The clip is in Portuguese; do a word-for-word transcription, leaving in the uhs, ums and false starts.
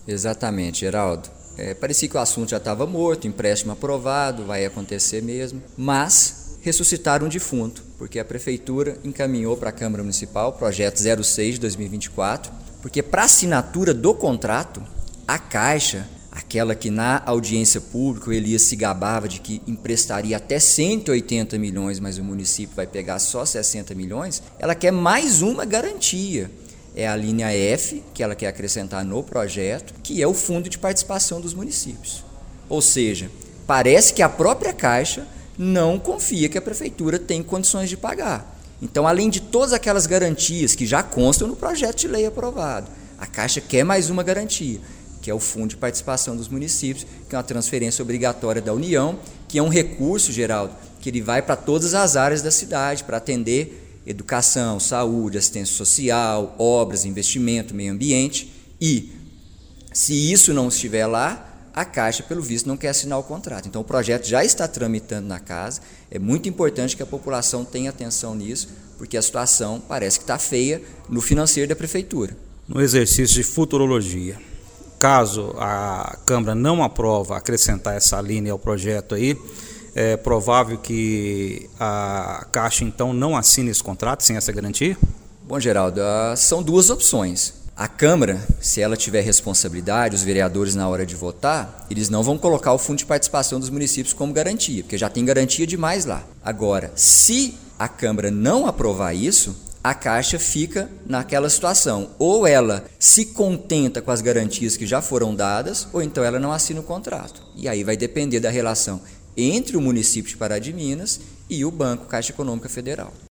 Exatamente, Geraldo. É, parecia que o assunto já estava morto, empréstimo aprovado, vai acontecer mesmo, mas ressuscitaram um defunto, porque a Prefeitura encaminhou para a Câmara Municipal o projeto zero seis de dois mil e vinte e quatro, porque para assinatura do contrato, a Caixa, aquela que na audiência pública o Elias se gabava de que emprestaria até cento e oitenta milhões, mas o município vai pegar só sessenta milhões, ela quer mais uma garantia. É a linha F, que ela quer acrescentar no projeto, que é o Fundo de Participação dos Municípios. Ou seja, parece que a própria Caixa não confia que a Prefeitura tem condições de pagar. Então, além de todas aquelas garantias que já constam no projeto de lei aprovado, a Caixa quer mais uma garantia, que é o Fundo de Participação dos Municípios, que é uma transferência obrigatória da União, que é um recurso, Geraldo, que ele vai para todas as áreas da cidade, para atender educação, saúde, assistência social, obras, investimento, meio ambiente, e se isso não estiver lá, a Caixa, pelo visto, não quer assinar o contrato. Então, o projeto já está tramitando na casa, é muito importante que a população tenha atenção nisso, porque a situação parece que está feia no financeiro da Prefeitura. No exercício de futurologia, caso a Câmara não aprova acrescentar essa linha ao projeto aí, é provável que a Caixa, então, não assine esse contrato sem essa garantia? Bom, Geraldo, são duas opções. A Câmara, se ela tiver responsabilidade, os vereadores, na hora de votar, eles não vão colocar o Fundo de Participação dos Municípios como garantia, porque já tem garantia demais lá. Agora, se a Câmara não aprovar isso, a Caixa fica naquela situação. Ou ela se contenta com as garantias que já foram dadas, ou então ela não assina o contrato. E aí vai depender da relação entre o município de Pará de Minas e o Banco Caixa Econômica Federal.